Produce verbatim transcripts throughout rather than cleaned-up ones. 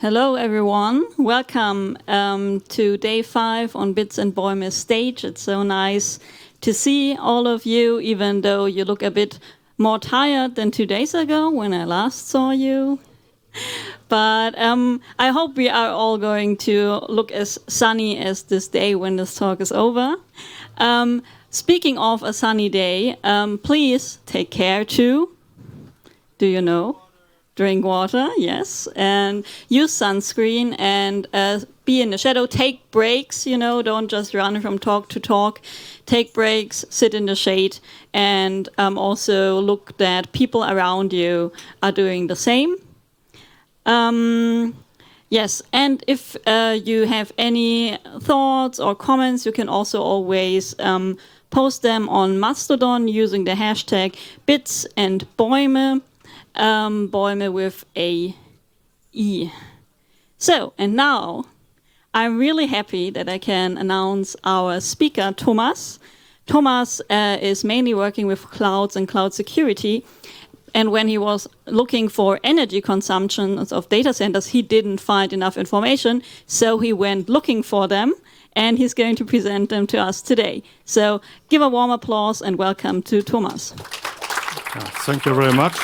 Hello, everyone. Welcome um, to day five on Bits and Bäume stage. It's so nice to see all of you, even though you look a bit more tired than two days ago when I last saw you. But um, I hope we are all going to look as sunny as this day when this talk is over. Um, speaking of a sunny day, um, please take care too. Do you know? Drink water, yes, and use sunscreen and uh, be in the shadow. Take breaks, you know, don't just run from talk to talk. Take breaks, sit in the shade, and um, also look that people around you are doing the same. Um, yes, and if uh, you have any thoughts or comments, you can also always um, post them on Mastodon using the hashtag Bits and Bäume. Um, Bäume with a E. So, and now I'm really happy that I can announce our speaker, Thomas. Thomas uh, is mainly working with clouds and cloud security. And when he was looking for energy consumption of data centers, he didn't find enough information. So he went looking for them, and he's going to present them to us today. So give a warm applause and welcome to Thomas. Yeah, thank you very much.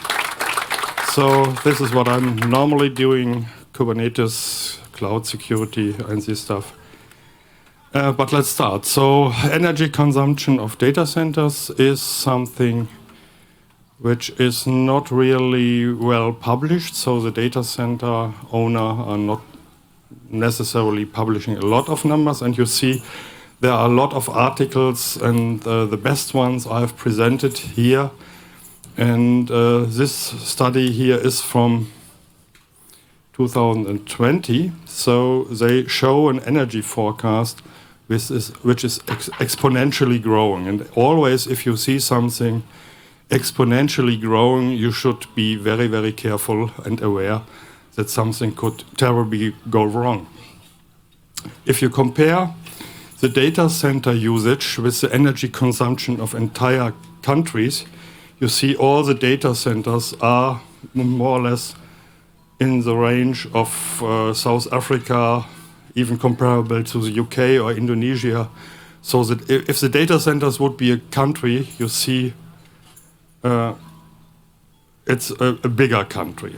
So this is what I'm normally doing, Kubernetes, cloud security, and this stuff. Uh, but let's start. So energy consumption of data centers is something which is not really well published. So the data center owner are not necessarily publishing a lot of numbers. And you see there are a lot of articles, and uh, the best ones I've presented here. And uh, this study here is from two thousand twenty, so they show an energy forecast which is, which is ex exponentially growing. And always, if you see something exponentially growing, you should be very, very careful and aware that something could terribly go wrong. If you compare the data center usage with the energy consumption of entire countries, you see all the data centers are more or less in the range of uh, South Africa, even comparable to the U K or Indonesia. So that if the data centers would be a country, you see uh, it's a, a bigger country.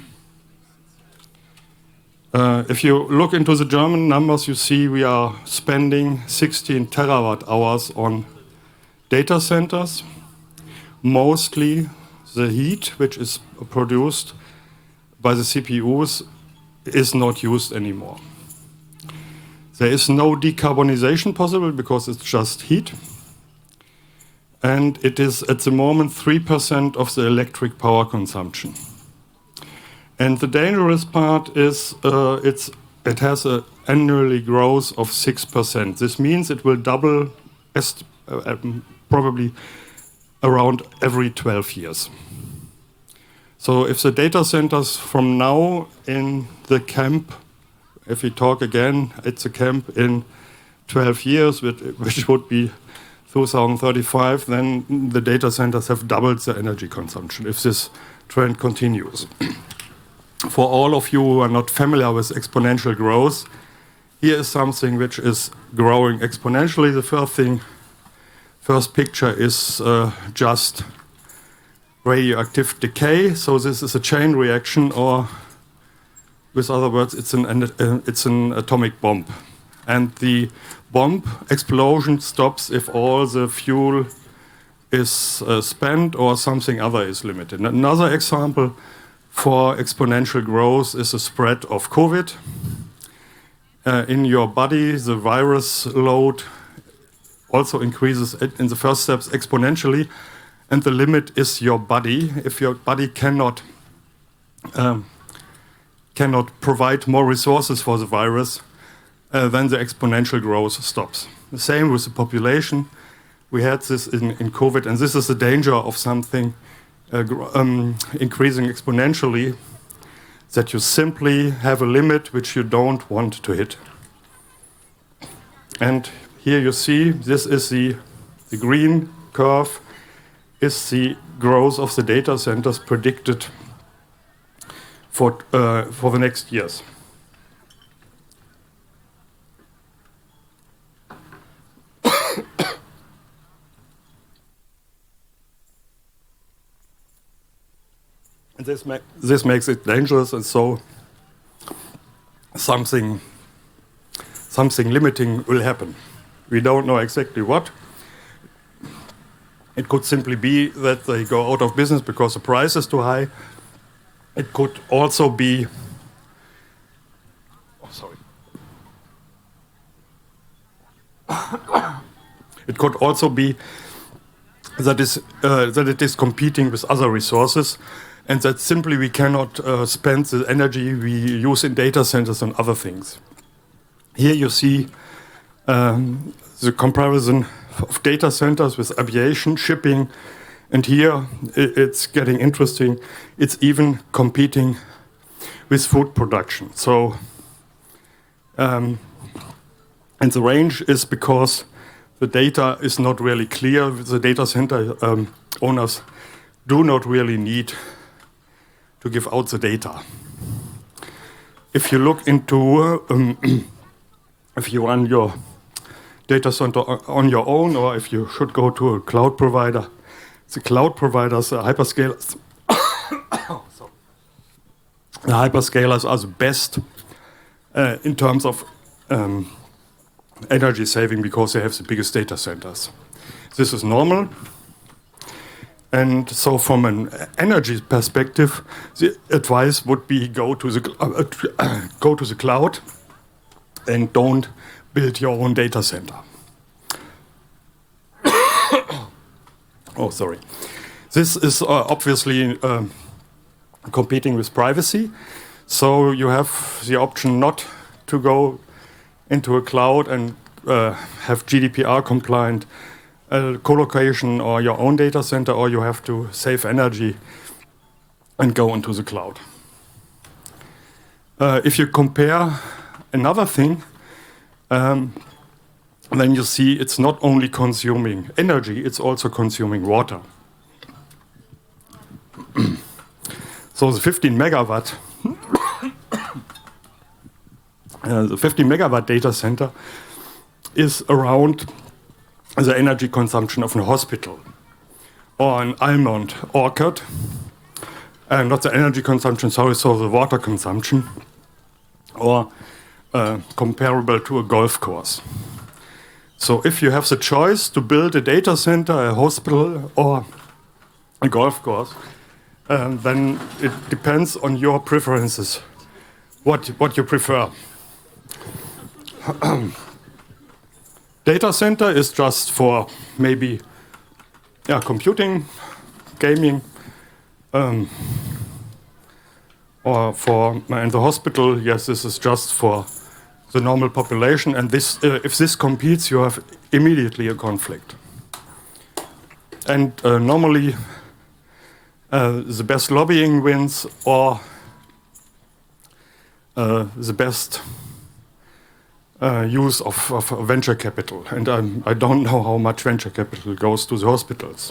Uh, if you look into the German numbers, you see we are spending sixteen terawatt hours on data centers. Mostly the heat which is produced by the C P Us is not used anymore. There is no decarbonization possible because it's just heat. And it is at the moment three percent of the electric power consumption. And the dangerous part is uh, it's, it has an annually growth of six percent. This means it will double as, uh, probably around every twelve years. So if the data centers from now in the camp, if we talk again, it's a camp in twelve years, which would be two thousand thirty-five, then the data centers have doubled the energy consumption if this trend continues. For all of you who are not familiar with exponential growth, here is something which is growing exponentially. The first thing First picture is uh, just radioactive decay. So this is a chain reaction, or with other words, it's an, uh, it's an atomic bomb. And the bomb explosion stops if all the fuel is uh, spent or something other is limited. Another example for exponential growth is the spread of COVID. Uh, in your body, the virus load also increases in the first steps exponentially, and the limit is your body. If your body cannot um, cannot provide more resources for the virus, uh, then the exponential growth stops. The same with the population. We had this in, in COVID, and this is the danger of something uh, um, increasing exponentially, that you simply have a limit which you don't want to hit. And here you see, this is the, the green curve, is the growth of the data centers predicted for, uh, for the next years. And this, ma this makes it dangerous, and so something, something limiting will happen. We don't know exactly what. It could simply be that they go out of business because the price is too high. It could also be, oh, sorry. It could also be that, is, uh, that it is competing with other resources, and that simply we cannot uh, spend the energy we use in data centers on other things. Here you see um, the comparison of data centers with aviation, shipping, and here it's getting interesting. It's even competing with food production. So, um, and the range is because the data is not really clear. The data center um, owners do not really need to give out the data. If you look into, um, if you run your data center on your own, or if you should go to a cloud provider, the cloud providers, the hyperscalers, the hyperscalers are the best uh, in terms of um, energy saving because they have the biggest data centers. This is normal. And so from an energy perspective, the advice would be go to the, uh, go to the cloud and don't build your own data center. Oh, sorry. This is uh, obviously um, competing with privacy. So you have the option not to go into a cloud and uh, have G D P R compliant uh, co-location or your own data center, or you have to save energy and go into the cloud. Uh, if you compare another thing, um, then you see it's not only consuming energy, it's also consuming water. So the fifteen megawatt, uh, the fifteen megawatt data center is around the energy consumption of a hospital or an almond orchard, and not the energy consumption, sorry, so the water consumption, or uh, comparable to a golf course. So if you have the choice to build a data center, a hospital, or a golf course, um, then it depends on your preferences, what, what you prefer. Data center is just for maybe yeah, computing, gaming, um, or for, and the hospital, yes, this is just for the normal population, and this, uh, if this competes, you have immediately a conflict. And uh, normally, uh, the best lobbying wins, or uh, the best uh, use of, of venture capital. And um, I don't know how much venture capital goes to the hospitals.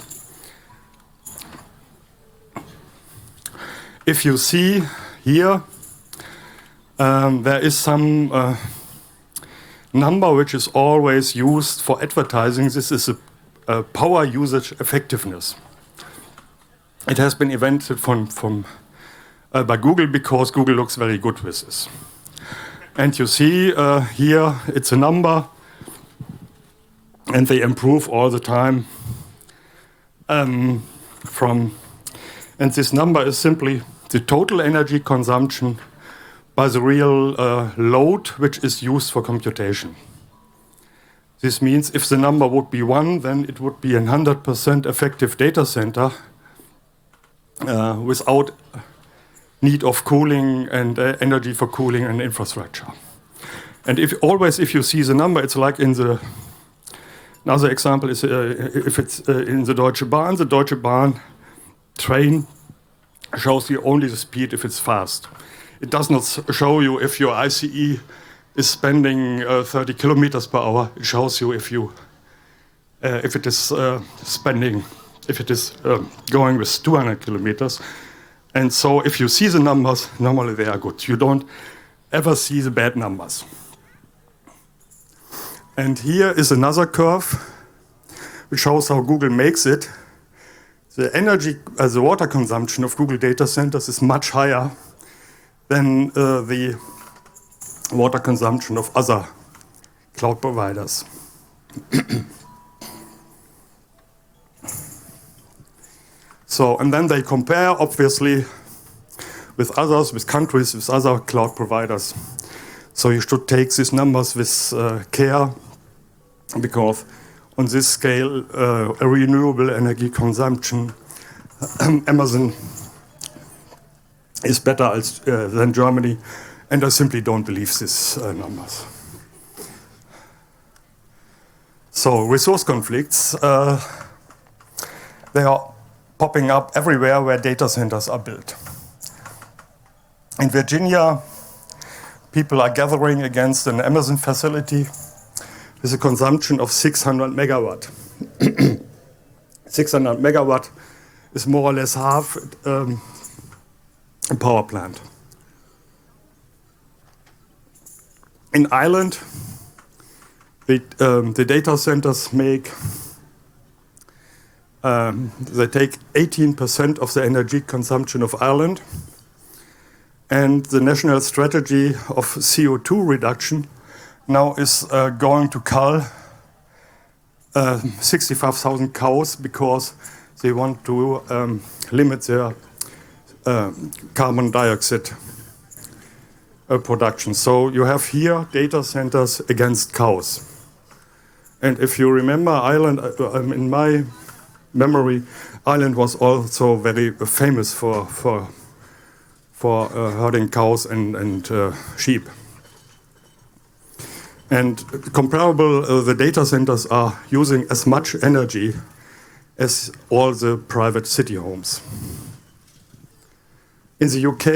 If you see here, Um, there is some uh, number which is always used for advertising. This is a, a power usage effectiveness. It has been invented from, from, uh, by Google because Google looks very good with this. And you see uh, here it's a number, and they improve all the time. Um, from, and this number is simply the total energy consumption by the real uh, load which is used for computation. This means if the number would be one, then it would be a one hundred percent effective data center uh, without need of cooling and uh, energy for cooling and infrastructure. And if always if you see the number, it's like in the, another example is uh, if it's uh, in the Deutsche Bahn, the Deutsche Bahn train shows you only the speed if it's fast. It does not show you if your I C E is spending uh, thirty kilometers per hour. It shows you if you, uh, if it is uh, spending, if it is uh, going with two hundred kilometers. And so if you see the numbers, normally they are good. You don't ever see the bad numbers. And here is another curve which shows how Google makes it. The energy, uh, the water consumption of Google data centers is much higher than uh, the water consumption of other cloud providers. So, and then they compare, obviously, with others, with countries, with other cloud providers. So you should take these numbers with uh, care, because on this scale, uh, a renewable energy consumption, Amazon is better as, uh, than Germany, and I simply don't believe these uh, numbers. So resource conflicts, uh, they are popping up everywhere where data centers are built. In Virginia, people are gathering against an Amazon facility with a consumption of six hundred megawatt. six hundred megawatt is more or less half um, a power plant. In Ireland, the, um, the data centers make Um, they take eighteen percent of the energy consumption of Ireland, and the national strategy of C O two reduction now is uh, going to cull uh, sixty-five thousand cows because they want to um, limit their uh, carbon dioxide uh, production. So you have here data centers against cows. And if you remember Ireland, uh, in my memory, Ireland was also very famous for for for uh, herding cows and and uh, sheep. And comparable, uh, the data centers are using as much energy as all the private city homes. In the U K,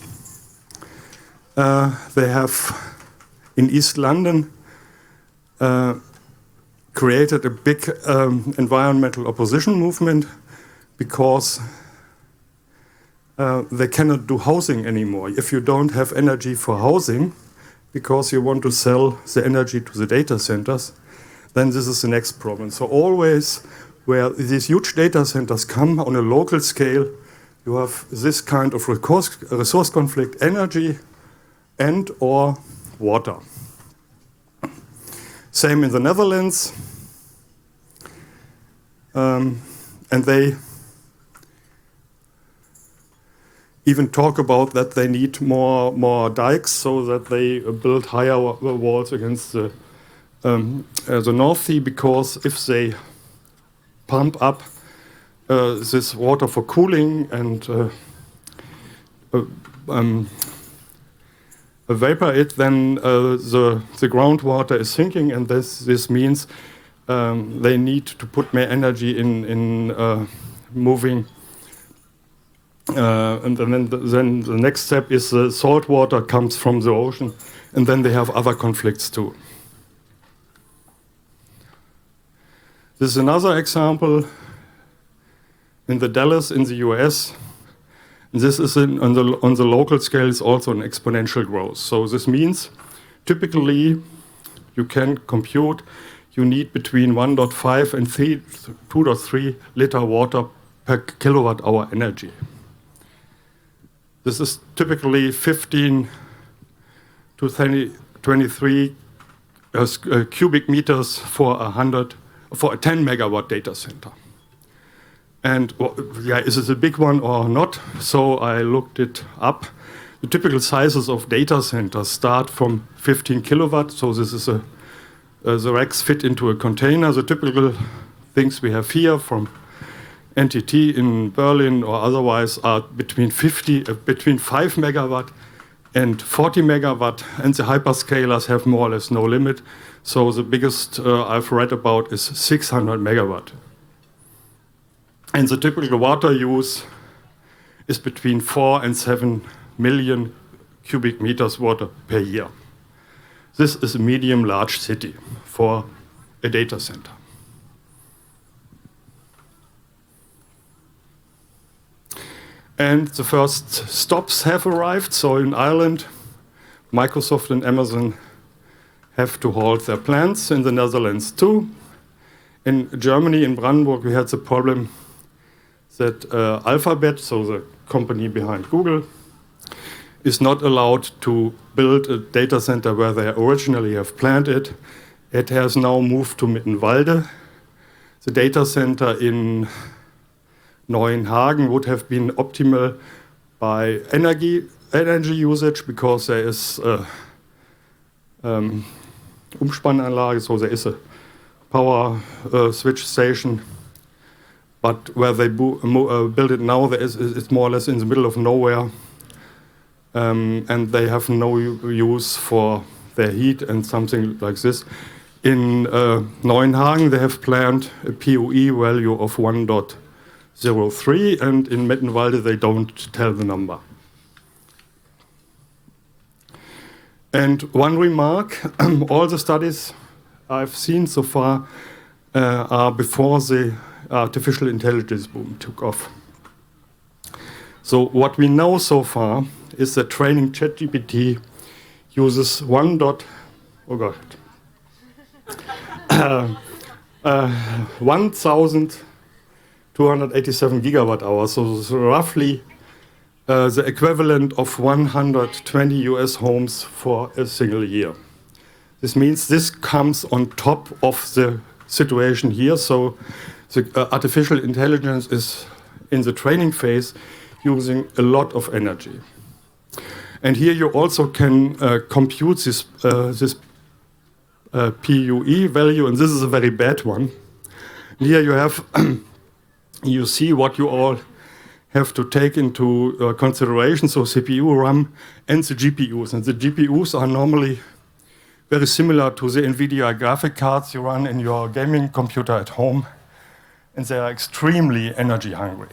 uh, they have in East London uh, created a big um, environmental opposition movement because uh, they cannot do housing anymore. If you don't have energy for housing, because you want to sell the energy to the data centers, then this is the next problem. So always where these huge data centers come on a local scale, you have this kind of resource, resource conflict, energy and or water. Same in the Netherlands. Um, and they even talk about that they need more more dikes so that they build higher walls against the, um, uh, the North Sea, because if they pump up uh, this water for cooling and uh, uh, um, vapor it, then uh, the, the groundwater is sinking, and this, this means um, they need to put more energy in, in uh, moving. Uh, and then the, then the next step is the salt water comes from the ocean, and then they have other conflicts too. This is another example in the Dalles in the U S. This is in, on, the, on the local scale is also an exponential growth. So this means typically you can compute you need between one point five and two point three liter water per kilowatt hour energy. This is typically fifteen to twenty-three uh, uh, cubic meters for a hundred for a ten megawatt data center. And well, yeah, is it a big one or not? So I looked it up. The typical sizes of data centers start from fifteen kilowatt. So this is a uh, the racks fit into a container. The typical things we have here from N T T in Berlin or otherwise are between fifty, uh, between five megawatt and forty megawatt, and the hyperscalers have more or less no limit. So the biggest uh, I've read about is six hundred megawatt. And the typical water use is between four and seven million cubic meters water per year. This is a medium-large city for a data center. And the first stops have arrived. So in Ireland, Microsoft and Amazon have to halt their plants, in the Netherlands too. In Germany, in Brandenburg, we had the problem that uh, Alphabet, so the company behind Google, is not allowed to build a data center where they originally have planned it. It has now moved to Mittenwalde. The data center in Neuenhagen would have been optimal by energy, energy usage because there is a um, Umspannanlage, so there is a power uh, switch station. But where they uh, build it now, there is, it's more or less in the middle of nowhere. Um, and they have no use for their heat and something like this. In uh, Neuenhagen, they have planned a P U E value of one point zero three, and in Mittenwalde, they don't tell the number. And one remark, all the studies I've seen so far uh, are before the artificial intelligence boom took off. So what we know so far is that training ChatGPT uses one dot, oh God, uh, uh, one thousand two hundred eighty-seven gigawatt hours, so it's roughly uh, the equivalent of one hundred twenty U S homes for a single year. This means this comes on top of the situation here, so the uh, artificial intelligence is in the training phase using a lot of energy. And here you also can uh, compute this, uh, this uh, P U E value, and this is a very bad one. And here you have, you see what you all have to take into uh, consideration, so C P U, RAM, and the G P Us. And the G P Us are normally very similar to the NVIDIA graphic cards you run in your gaming computer at home, and they are extremely energy hungry.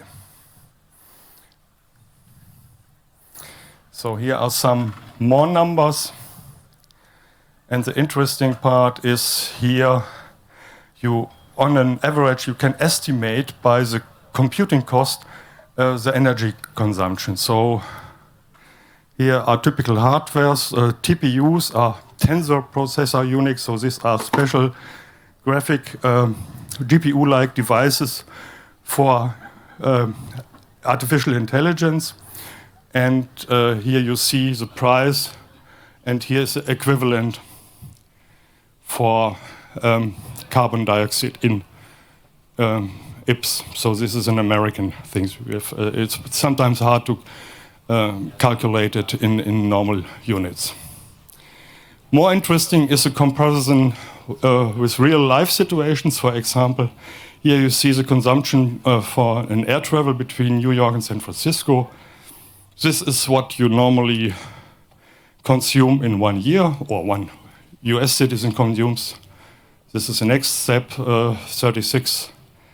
So here are some more numbers. And the interesting part is here, you, on an average, you can estimate by the computing cost uh, the energy consumption. So here are typical hardwares. Uh, T P Us are tensor processor units, so these are special graphic um, G P U-like devices for uh, artificial intelligence. And uh, here you see the price, and here's the equivalent for um, carbon dioxide in um, I P S. So this is an American thing. We have, uh, it's sometimes hard to um, calculate it in, in normal units. More interesting is a comparison uh, with real-life situations. For example, here you see the consumption uh, for an air travel between New York and San Francisco. This is what you normally consume in one year, or one U S citizen consumes. This is the next step, uh, thirty-six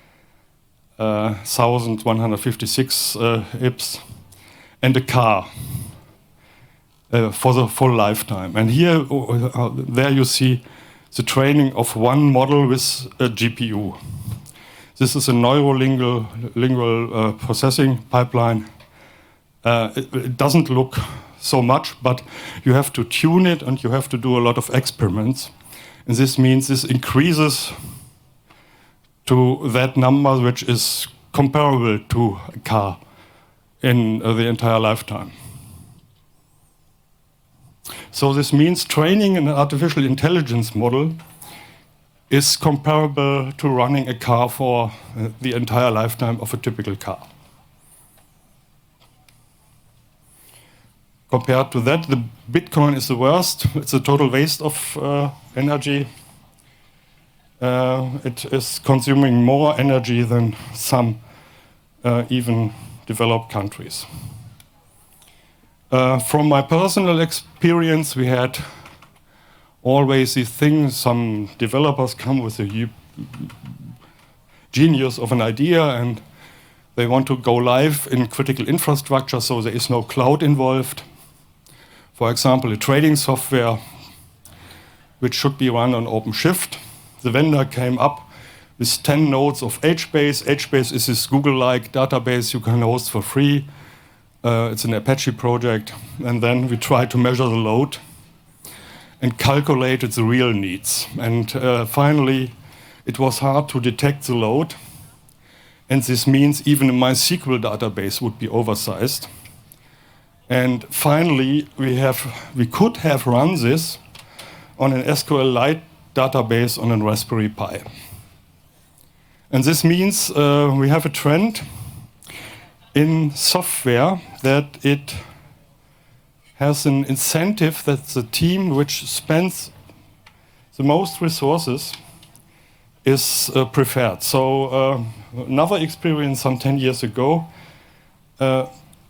thousand one hundred fifty-six uh, I P S, and a car uh, for the full lifetime. And here, uh, there you see the training of one model with a G P U. This is a neurolingual lingual, uh, processing pipeline. Uh, it, it doesn't look so much, but you have to tune it and you have to do a lot of experiments. And this means this increases to that number which is comparable to a car in uh, the entire lifetime. So this means training an artificial intelligence model is comparable to running a car for uh, the entire lifetime of a typical car. Compared to that, the Bitcoin is the worst. It's a total waste of uh, energy. Uh, it is consuming more energy than some uh, even developed countries. Uh, from my personal experience, we had always these things. Some developers come with a genius of an idea and they want to go live in critical infrastructure, so there is no cloud involved. For example, a trading software which should be run on OpenShift. The vendor came up with ten nodes of HBase. HBase is this Google-like database you can host for free. Uh, it's an Apache project. And then we try to measure the load and calculate its real needs. And uh, finally, it was hard to detect the load. And this means even a MySQL database would be oversized. And finally, we, have, we could have run this on an SQLite database on a Raspberry Pi. And this means uh, we have a trend in software that it has an incentive that the team which spends the most resources is uh, preferred. So uh, another experience some ten years ago uh,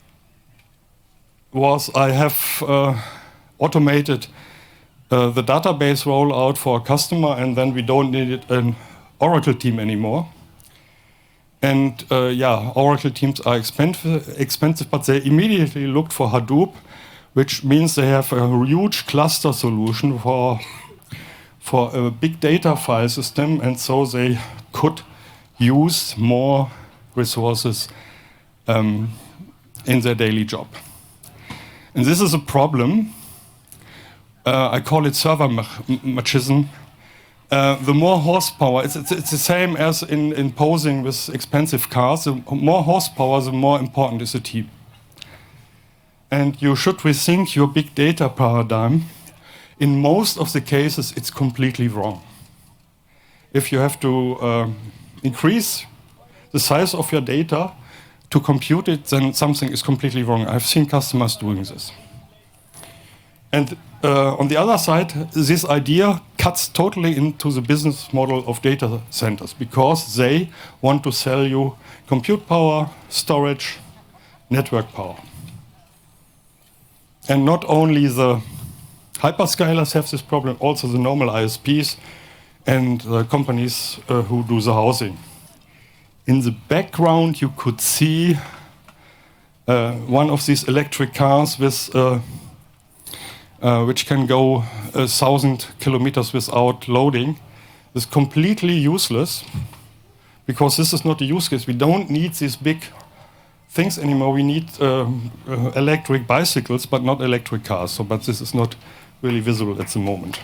was I have uh, automated uh, the database rollout for a customer, and then we don't need an Oracle team anymore. And uh, yeah, Oracle teams are expensive, expensive, but they immediately looked for Hadoop, which means they have a huge cluster solution for, for a big data file system, and so they could use more resources um, in their daily job. And this is a problem. Uh, I call it server machism. Uh, the more horsepower, it's, it's, it's the same as in, in posing with expensive cars. The more horsepower, the more important is the team. And you should rethink your big data paradigm. In most of the cases, it's completely wrong. If you have to uh, increase the size of your data to compute it, then something is completely wrong. I've seen customers doing this. And uh, on the other side, this idea cuts totally into the business model of data centers because they want to sell you compute power, storage, network power. And not only the hyperscalers have this problem, also the normal I S Ps and the companies uh, who do the housing. In the background, you could see uh, one of these electric cars with, uh, uh, which can go a thousand kilometers without loading. It's completely useless because this is not a use case. We don't need these big things anymore. We need uh, uh, electric bicycles, but not electric cars. So, but this is not really visible at the moment.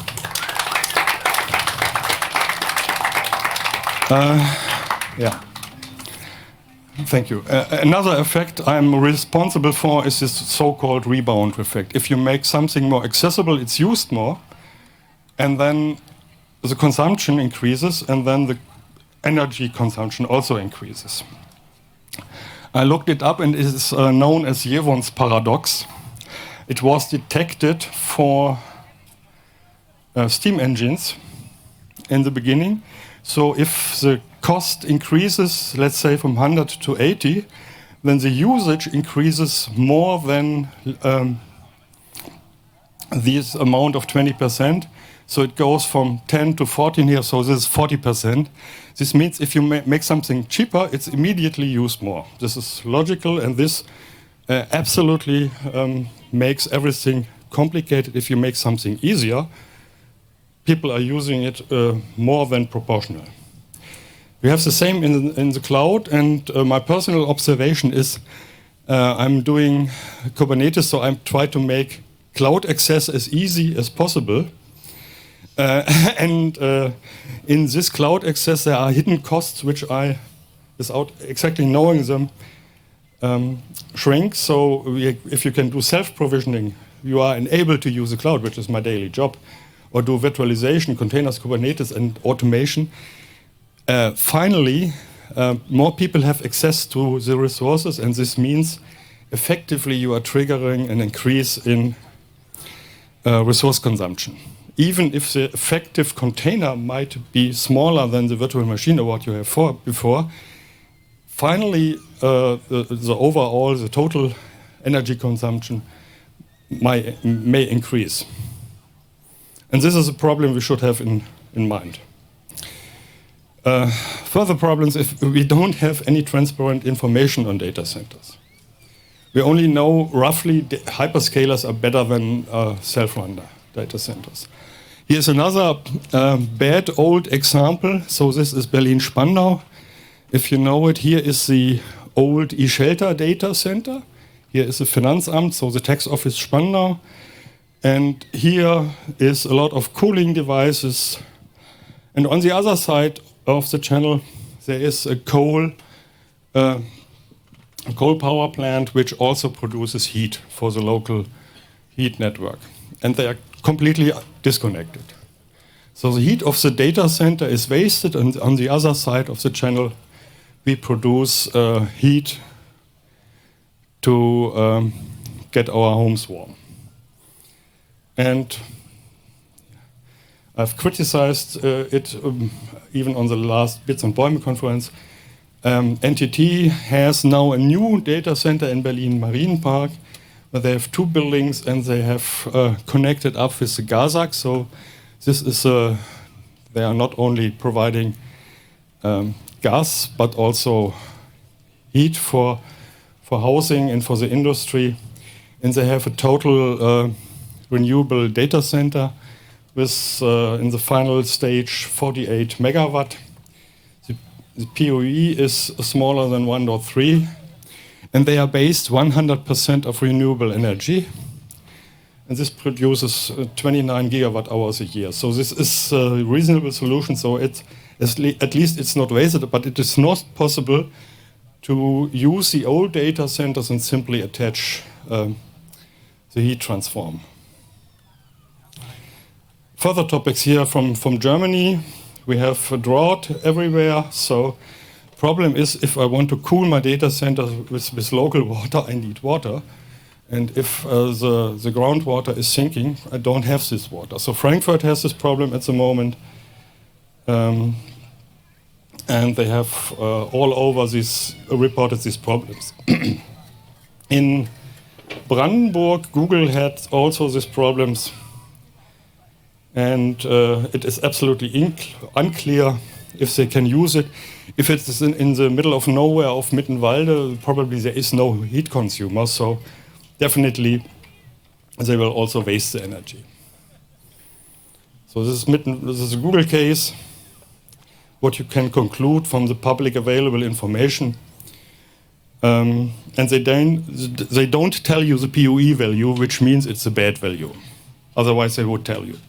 Uh, yeah. Thank you. Uh, another effect I'm responsible for is this so-called rebound effect. If you make something more accessible, it's used more, and then the consumption increases, and then the energy consumption also increases. I looked it up, and it is uh, known as Jevons paradox. It was detected for uh, steam engines in the beginning. So if the cost increases, let's say from one hundred to eighty, then the usage increases more than um, this amount of twenty percent. So it goes from ten to fourteen here, so this is forty percent. This means if you ma make something cheaper, it's immediately used more. This is logical, and this uh, absolutely um, makes everything complicated. If you make something easier, people are using it uh, more than proportional. We have the same in, in the cloud, and uh, my personal observation is uh, I'm doing Kubernetes, so I try to make cloud access as easy as possible. Uh, and uh, in this cloud access, there are hidden costs which I, without exactly knowing them, um, shrink. So we, if you can do self-provisioning, you are enabled to use the cloud, which is my daily job, or do virtualization, containers, Kubernetes, and automation. Uh, finally, uh, more people have access to the resources, and this means effectively you are triggering an increase in uh, resource consumption. Even if the effective container might be smaller than the virtual machine or what you have for before, finally uh, the, the overall, the total energy consumption might, may increase. And this is a problem we should have in, in mind. Uh, further problems if we don't have any transparent information on data centers. We only know roughly the hyperscalers are better than uh, self-run data centers. Here's another uh, bad old example. So this is Berlin-Spandau. If you know it, here is the old eShelter data center. Here is the Finanzamt, so the tax office Spandau. And here is a lot of cooling devices. And on the other side of the channel, there is a coal, uh, a coal power plant, which also produces heat for the local heat network. And they are completely disconnected. So the heat of the data center is wasted, and on the other side of the channel, we produce uh, heat to um, get our homes warm. And I've criticized uh, it um, even on the last Bits and Bäume conference. Um, N T T has now a new data center in Berlin Marienpark, where they have two buildings and they have uh, connected up with the GASAG. So this is a, they are not only providing um, gas, but also heat for, for housing and for the industry. And they have a total uh, renewable data center with, uh, in the final stage, forty-eight megawatt. The, the P O E is smaller than one point three, and they are based one hundred percent of renewable energy. And this produces uh, twenty-nine gigawatt hours a year. So this is a reasonable solution. So it, at least it's not wasted, but it is not possible to use the old data centers and simply attach um, the heat transform. Further topics here from, from Germany. We have a drought everywhere. So problem is, if I want to cool my data center with, with local water, I need water. And if uh, the, the groundwater is sinking, I don't have this water. So Frankfurt has this problem at the moment. Um, and they have uh, all over this, uh, reported these problems. In Brandenburg, Google had also these problems. And uh, it is absolutely unclear if they can use it. If it is in, in the middle of nowhere of Mittenwalde, probably there is no heat consumer. So definitely they will also waste the energy. So this is, Mitten, this is a Google case. What you can conclude from the public available information. Um, and they don't, they don't tell you the P O E value, which means it's a bad value. Otherwise they would tell you.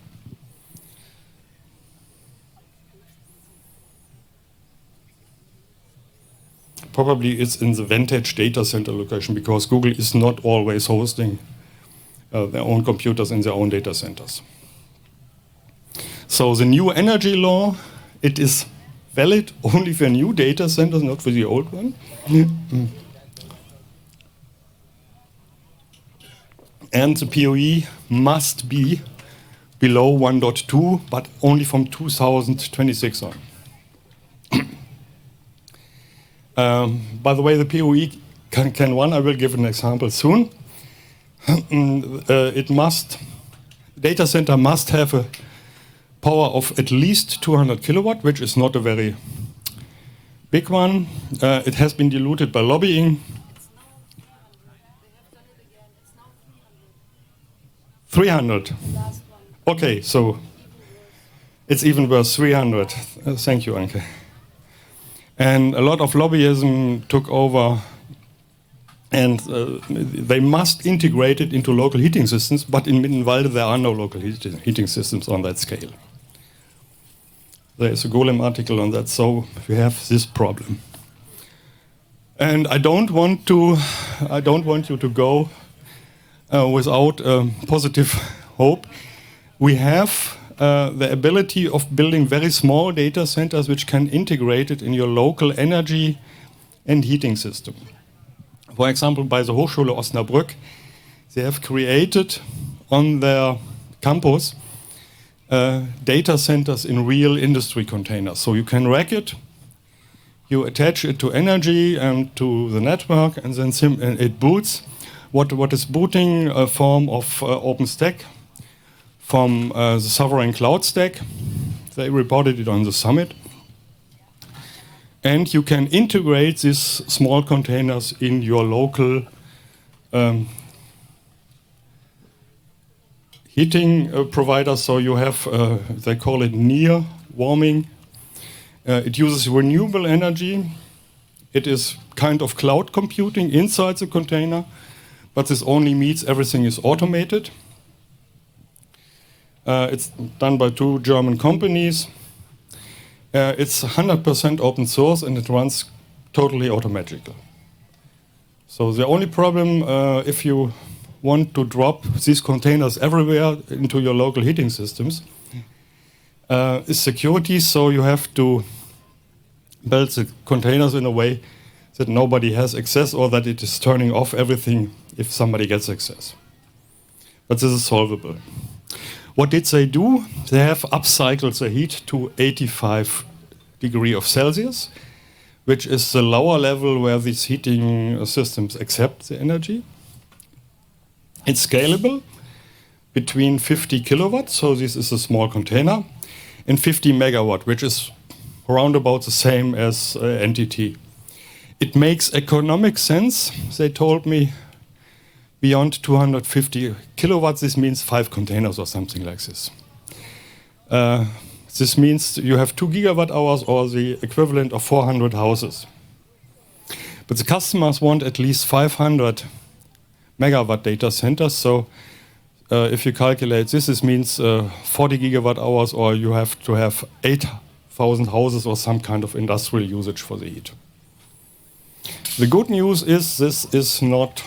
Probably it's in the Vantage data center location because Google is not always hosting uh, their own computers in their own data centers. So the new energy law, it is valid only for new data centers, not for the old one. Mm. And the P O E must be below one point two, but only from two thousand twenty-six on. Um, by the way, the P O E can, can one, I will give an example soon. uh, it must, data center must have a power of at least two hundred kilowatt, which is not a very big one. Uh, it has been diluted by lobbying. three hundred. Okay, so it's even worse, three hundred. Uh, thank you, Anke. And a lot of lobbyism took over, and uh, they must integrate it into local heating systems, but in Mittenwalde there are no local heating, heating systems on that scale. There is a Golem article on that, so we have this problem. And I don't want to, I don't want you to go uh, without um, positive hope. We have Uh, the ability of building very small data centers which can integrate it in your local energy and heating system. For example, by the Hochschule Osnabrück, they have created on their campus uh, data centers in real industry containers. So you can rack it, you attach it to energy and to the network, and then sim and it boots. What, what is booting? A form of uh, OpenStack from uh, the Sovereign Cloud Stack. They reported it on the summit. And you can integrate these small containers in your local um, heating uh, provider. So you have, uh, they call it near warming. Uh, it uses renewable energy. It is kind of cloud computing inside the container, but this only means everything is automated. Uh, it's done by two German companies. Uh, it's one hundred percent open source and it runs totally automatically. So the only problem, uh, if you want to drop these containers everywhere into your local heating systems, uh, is security. So you have to build the containers in a way that nobody has access, or that it is turning off everything if somebody gets access. But this is solvable. What did they do? They have upcycled the heat to eighty-five degrees of Celsius, which is the lower level where these heating systems accept the energy. It's scalable between fifty kilowatts, so this is a small container, and fifty megawatt, which is around about the same as uh, N T T. It makes economic sense, they told me, beyond two hundred fifty kilowatts. This means five containers or something like this. Uh, this means you have two gigawatt hours or the equivalent of four hundred houses. But the customers want at least five hundred megawatt data centers. So uh, if you calculate this, this means uh, forty gigawatt hours, or you have to have eight thousand houses or some kind of industrial usage for the heat. The good news is this is not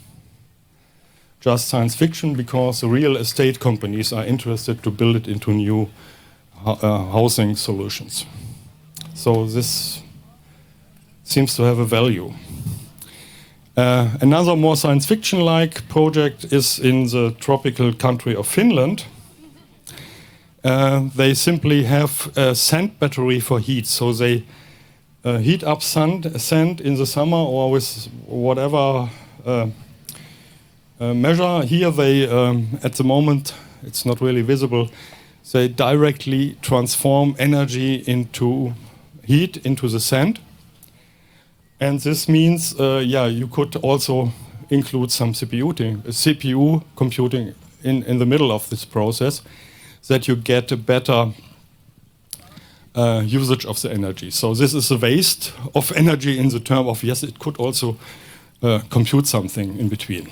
just science fiction, because the real estate companies are interested to build it into new uh, housing solutions. So this seems to have a value. Uh, another more science fiction-like project is in the tropical country of Finland. Uh, they simply have a sand battery for heat, so they uh, heat up sand, sand in the summer or with whatever uh, uh, measure. Here they, um, at the moment, it's not really visible, they directly transform energy into heat into the sand. And this means, uh, yeah, you could also include some C P U, C P U computing in, in the middle of this process, that you get a better uh, usage of the energy. So this is a waste of energy in the term of, yes, it could also uh, compute something in between.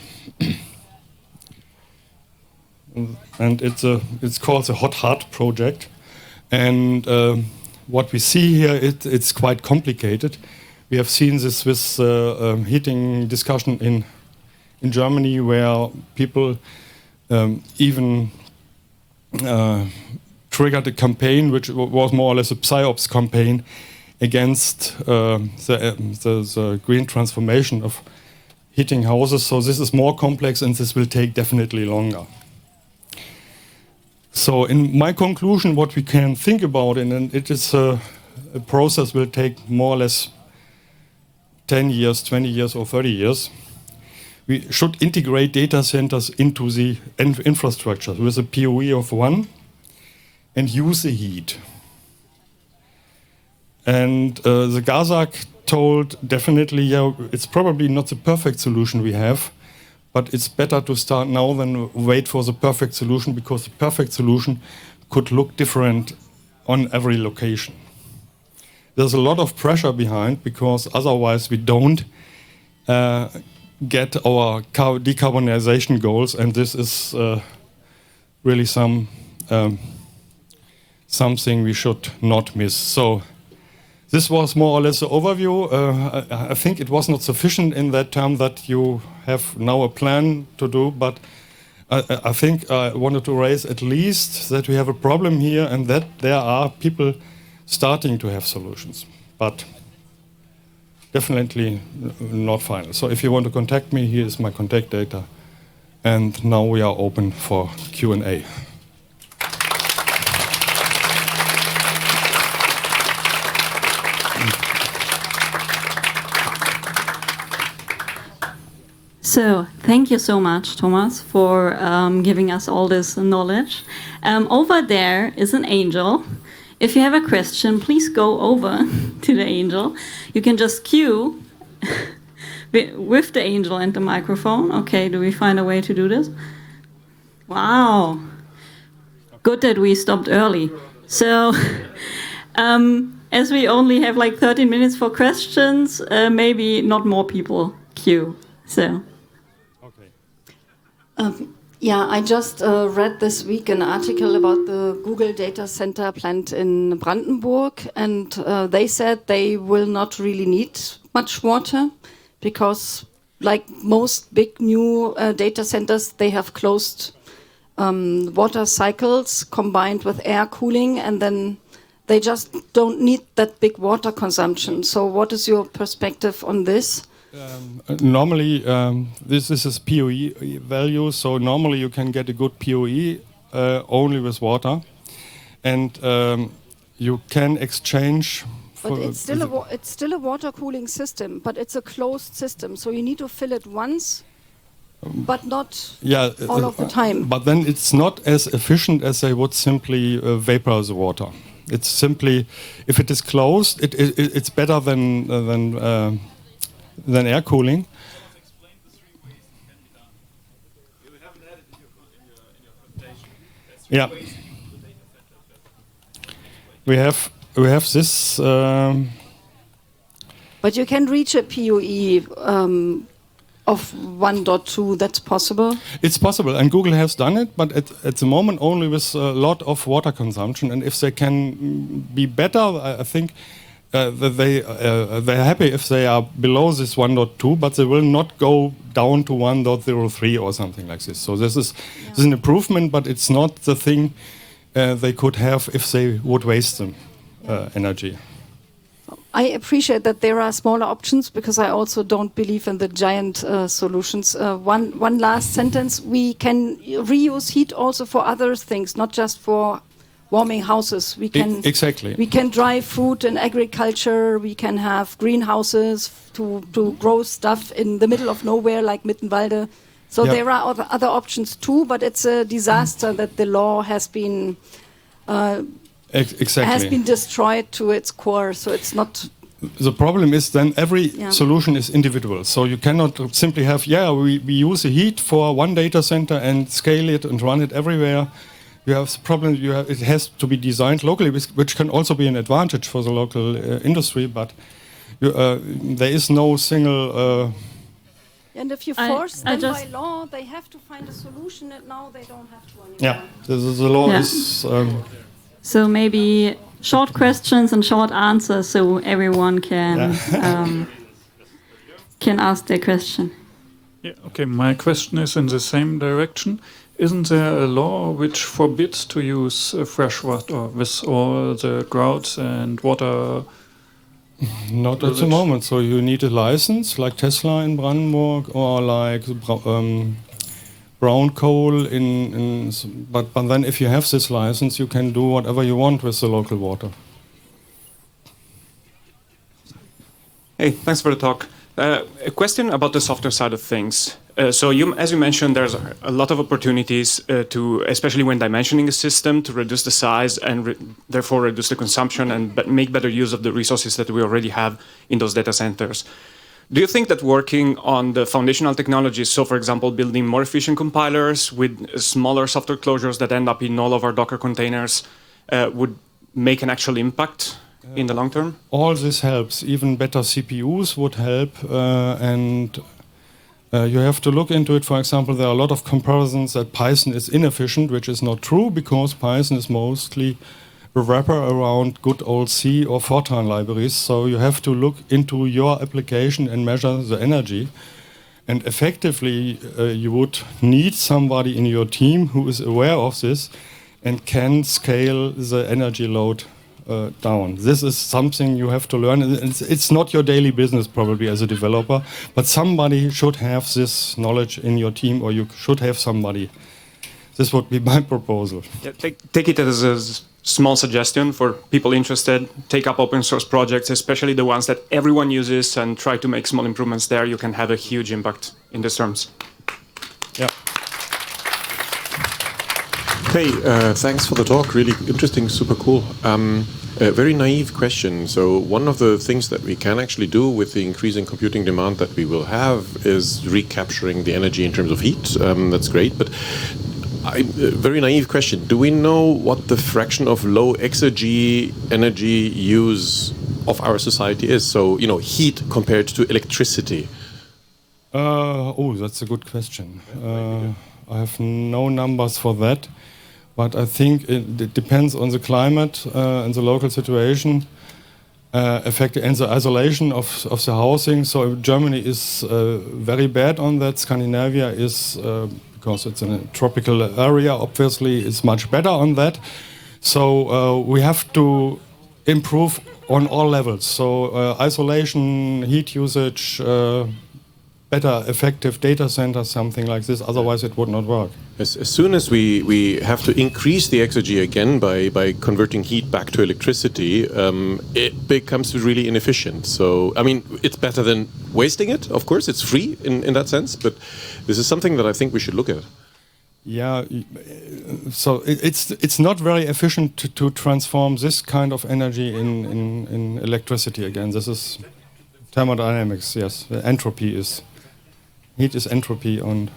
And it's, a, it's called the Hot Heart project. And uh, what we see here, it, it's quite complicated. We have seen this with uh, um, heating discussion in, in Germany, where people um, even uh, triggered a campaign which was more or less a PsyOps campaign against uh, the, uh, the, the green transformation of heating houses. So this is more complex and this will take definitely longer. So in my conclusion, what we can think about, and it is a, a process will take more or less ten years, twenty years or thirty years, we should integrate data centers into the infrastructure with a P O E of one and use the heat. And uh, the GASAG told definitely, yeah, it's probably not the perfect solution we have, but it's better to start now than wait for the perfect solution, because the perfect solution could look different on every location. There's a lot of pressure behind, because otherwise we don't uh, get our decarbonization goals, and this is uh, really some um, something we should not miss. So this was more or less the overview. Uh, I, I think it was not sufficient in that term that you have now a plan to do, but I, I think I wanted to raise at least that we have a problem here and that there are people starting to have solutions, but definitely not final. So if you want to contact me, here is my contact data. And now we are open for Q and A. So, thank you so much, Thomas, for um, giving us all this knowledge. Um, over there is an angel. If you have a question, please go over to the angel. You can just queue with the angel and the microphone. Okay, do we find a way to do this? Wow. Good that we stopped early. So, um, as we only have like thirteen minutes for questions, uh, maybe not more people queue. So. Okay. Um, yeah, I just uh, read this week an article about the Google data center plant in Brandenburg, and uh, they said they will not really need much water because, like most big new uh, data centers, they have closed um, water cycles combined with air cooling, and then they just don't need that big water consumption. So what is your perspective on this? Um, uh, normally, um, this, this is P O E value, so normally you can get a good P O E uh, only with water. And um, you can exchange... But it's still, a wa it's still a water cooling system, but it's a closed system, so you need to fill it once, um, but not yeah, all uh, of the time. But then it's not as efficient as they would simply uh, vaporize the water. It's simply, if it is closed, it, it, it's better than uh, than uh, than air cooling. Yeah, we have we have this. Um, but you can reach a P O E um, of one point two. That's possible. It's possible, and Google has done it, but at, at the moment only with a lot of water consumption. And if they can be better, I, I think uh, that they uh, they're happy if they are below this one point two, but they will not go down to one point zero three or something like this. So this is, yeah. this is an improvement, but it's not the thing uh, they could have if they would waste them uh, yeah. energy. I appreciate that there are smaller options because I also don't believe in the giant uh, solutions. Uh, one, one last sentence. We can reuse heat also for other things, not just for warming houses. We can, e exactly. We can dry food in agriculture. We can have greenhouses to, to grow stuff in the middle of nowhere like Mittenwalde. So yep. there are other, other options too, but it's a disaster that the law has been... Uh, Exactly. has been destroyed to its core, so it's not... The problem is then every yeah. solution is individual, so you cannot simply have, yeah, we, we use the heat for one data center and scale it and run it everywhere. You have the problem, you have, it has to be designed locally, which can also be an advantage for the local uh, industry, but you, uh, there is no single... Uh, and if you force I, I them by law, they have to find a solution, and now they don't have to anymore. Yeah, the, the law yeah. is... Um, So maybe short questions and short answers, so everyone can yeah. um, can ask their question. Yeah. Okay. My question is in the same direction. Isn't there a law which forbids to use uh, fresh water with all the droughts and water? Not at the moment. So you need a license, like Tesla in Brandenburg, or like. Um, brown coal in, in but, but then if you have this license you can do whatever you want with the local water. Hey, thanks for the talk. Uh, a question about the software side of things. Uh, so you, as you mentioned, there's a, a lot of opportunities uh, to, especially when dimensioning a system, to reduce the size and re therefore reduce the consumption and be make better use of the resources that we already have in those data centers. Do you think that working on the foundational technologies, so for example, building more efficient compilers with smaller software closures that end up in all of our Docker containers, uh, would make an actual impact uh, in the long term? All this helps. Even better C P Us would help. Uh, and uh, you have to look into it. For example, there are a lot of comparisons that Python is inefficient, which is not true because Python is mostly a wrapper around good old C or Fortran libraries, so you have to look into your application and measure the energy. And effectively, uh, you would need somebody in your team who is aware of this and can scale the energy load uh, down. This is something you have to learn. It's, it's not your daily business probably as a developer, but somebody should have this knowledge in your team, or you should have somebody. This would be my proposal. Yeah, take, take it as a small suggestion for people interested. Take up open source projects, especially the ones that everyone uses, and try to make small improvements there. You can have a huge impact in these terms. Yeah. Hey, uh, thanks for the talk. Really interesting, super cool. Um, a very naive question. So one of the things that we can actually do with the increasing computing demand that we will have is recapturing the energy in terms of heat. Um, that's great, but I, uh, very naive question. Do we know what the fraction of low exergy energy use of our society is? So, you know, heat compared to electricity. Uh, oh, that's a good question. Uh, I have no numbers for that, but I think it, it depends on the climate uh, and the local situation, uh, effect and the isolation of, of the housing. So Germany is uh, very bad on that. Scandinavia is, uh, because it's in a tropical area, obviously is much better on that. So uh, we have to improve on all levels. So uh, isolation, heat usage, uh, better effective data centers, something like this. Otherwise it would not work. As, as soon as we, we have to increase the exergy again by, by converting heat back to electricity, um, it becomes really inefficient. So, I mean, it's better than wasting it, of course. It's free in, in that sense. But this is something that I think we should look at. Yeah, so it, it's it's not very efficient to, to transform this kind of energy in, in, in electricity again. This is thermodynamics, yes. The entropy is, heat is entropy on.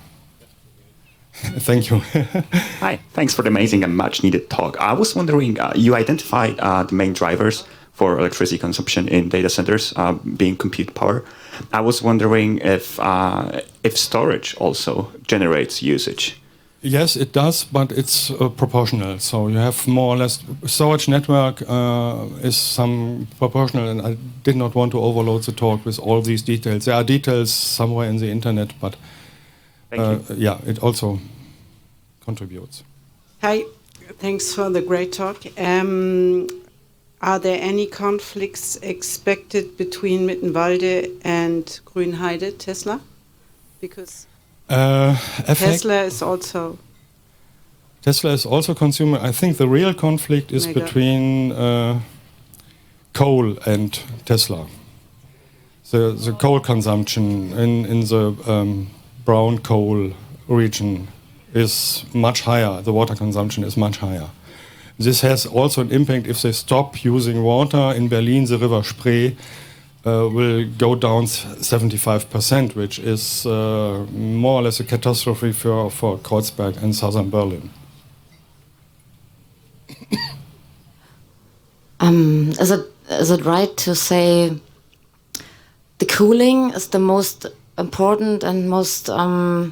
Thank you. Hi, thanks for the amazing and much needed talk. I was wondering, uh, you identified uh, the main drivers for electricity consumption in data centers uh, being compute power. I was wondering if uh, if storage also generates usage. Yes, it does, but it's uh, proportional. So you have more or less storage network uh, is some proportional, and I did not want to overload the talk with all these details. There are details somewhere in the internet, but uh, yeah, it also contributes. Hi, thanks for the great talk. Um, are there any conflicts expected between Mittenwalde and Grünheide, Tesla? Because Uh, Tesla is also Tesla is also consuming. I think the real conflict is Mega. between uh, coal and Tesla. The the coal consumption in in the um, brown coal region is much higher. The water consumption is much higher. This has also an impact if they stop using water. In Berlin, the River Spree Uh, will go down seventy-five percent, which is uh, more or less a catastrophe for, for Kreuzberg and southern Berlin. Um, is it is it right to say the cooling is the most important and most um,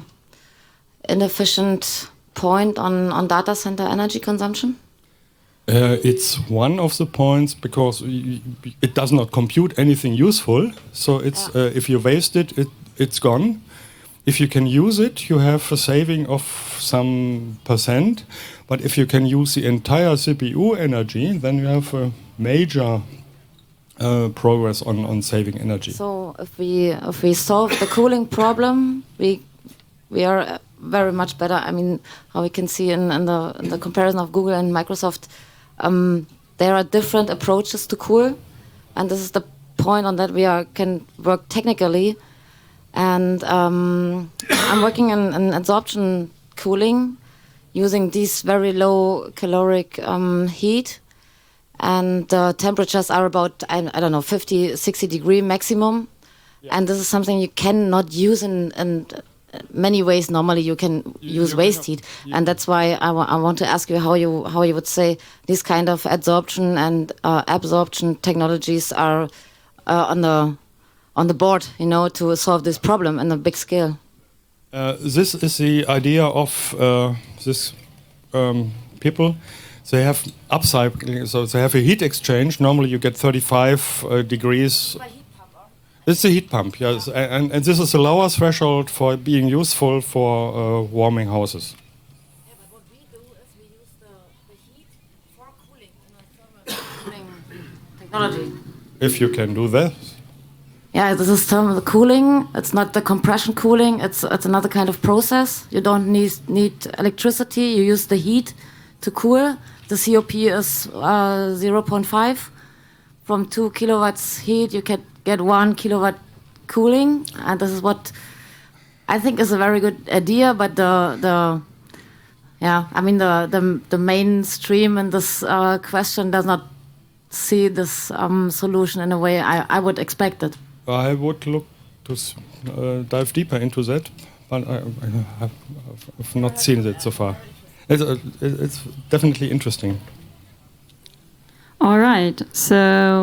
inefficient point on, on data center energy consumption? Uh, it's one of the points because y- y- it does not compute anything useful. So it's Yeah. uh, if you waste it, it, it's gone. If you can use it, you have a saving of some percent. But if you can use the entire C P U energy, then you have a major uh, progress on, on saving energy. So if we if we solve the cooling problem, we we are uh, very much better. I mean, how we can see in, in the in the comparison of Google and Microsoft. Um, there are different approaches to cool, and this is the point on that we are can work technically. And um, I'm working in, in absorption cooling, using these very low caloric um, heat, and the temperatures are about I, I don't know fifty, sixty degree maximum, yeah. And this is something you cannot use in. in many ways normally you can use you waste can, heat, yeah. and that's why I, wa I want to ask you how you how you would say these kind of adsorption and uh, absorption technologies are uh, on the on the board, you know, to solve this problem in a big scale. Uh, this is the idea of uh, this um, people. They have upcycling, so they have a heat exchange. Normally, you get thirty-five uh, degrees. It's a heat pump, yes, and, and this is a lower threshold for being useful for uh, warming houses. Yeah, but what we do is we use the, the heat for cooling in a thermal cooling technology. If you can do that. Yeah, this is thermal cooling. It's not the compression cooling. It's it's another kind of process. You don't need need electricity. You use the heat to cool. The C O P is uh, zero point five. From two kilowatts heat, you can get one kilowatt cooling, and this is what I think is a very good idea. But the the yeah, I mean the the the mainstream in this uh, question does not see this um, solution in a way I, I would expect it. I would look to uh, dive deeper into that, but I, I have I've not seen it so far. It's, uh, it's definitely interesting. All right. So,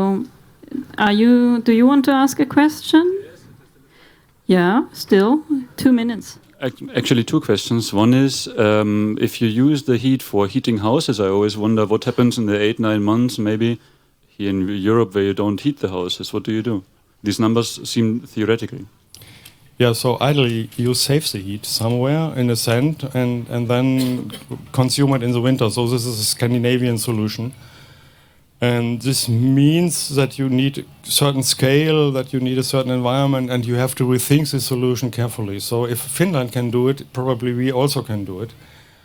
are you? Do you want to ask a question? Yeah. Still two minutes. Ac- Actually, two questions. One is, um, if you use the heat for heating houses, I always wonder what happens in the eight, nine months, maybe here in Europe, where you don't heat the houses. What do you do? These numbers seem theoretical. Yeah, so ideally you save the heat somewhere in a sand and, and then consume it in the winter. So this is a Scandinavian solution. And this means that you need a certain scale, that you need a certain environment, and you have to rethink the solution carefully. So if Finland can do it, probably we also can do it.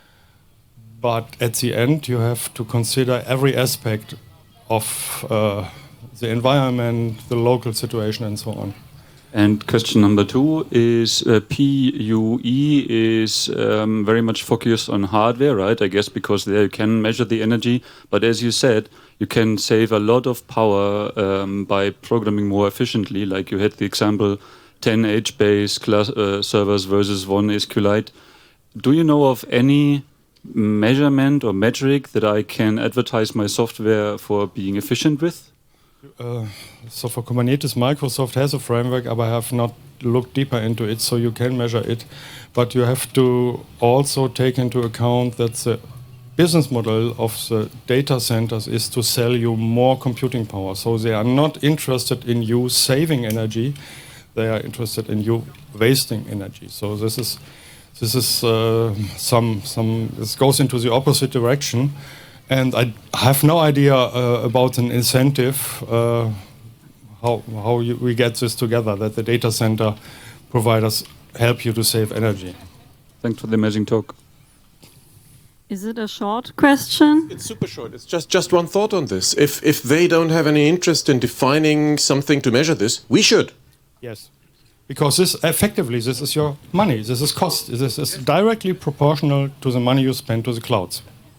But at the end, you have to consider every aspect of uh, the environment, the local situation, and so on. And question number two is uh, P U E is um, very much focused on hardware, right? I guess because there you can measure the energy. But as you said, you can save a lot of power um, by programming more efficiently. Like you had the example, ten H-base class uh, servers versus one SQLite. Do you know of any measurement or metric that I can advertise my software for being efficient with? Uh, so for Kubernetes, Microsoft has a framework, but I have not looked deeper into it, so you can measure it. But you have to also take into account that the business model of the data centers is to sell you more computing power. So they are not interested in you saving energy, they are interested in you wasting energy. So this is this is uh, some some this goes into the opposite direction. And I have no idea uh, about an incentive, uh, how, how you, we get this together, that the data center providers help you to save energy. Thanks for the amazing talk. Is it a short question? It's super short. It's just, just one thought on this. If, if they don't have any interest in defining something to measure this, we should. Yes. Because this, effectively, this is your money. This is cost. This is directly proportional to the money you spend to the clouds.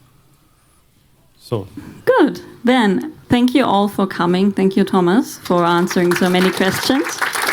So. Good. Then, thank you all for coming. Thank you, Thomas, for answering so many questions.